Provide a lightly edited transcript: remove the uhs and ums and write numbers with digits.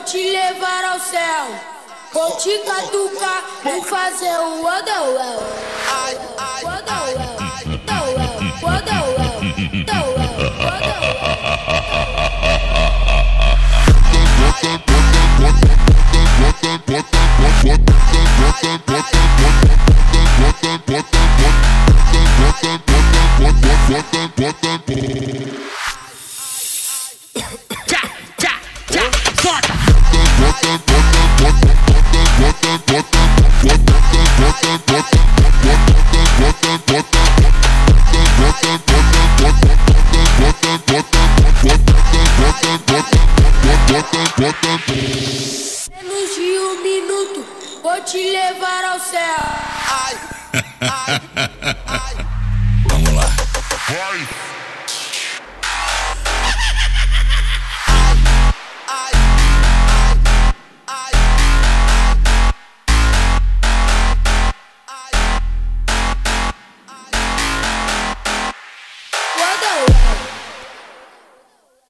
te levar ao céu, vou te catucar e fazer um Wonderwell. Wonderwell, Wonderwell, Wonderwell, menos de um minuto, vou te levar ao céu.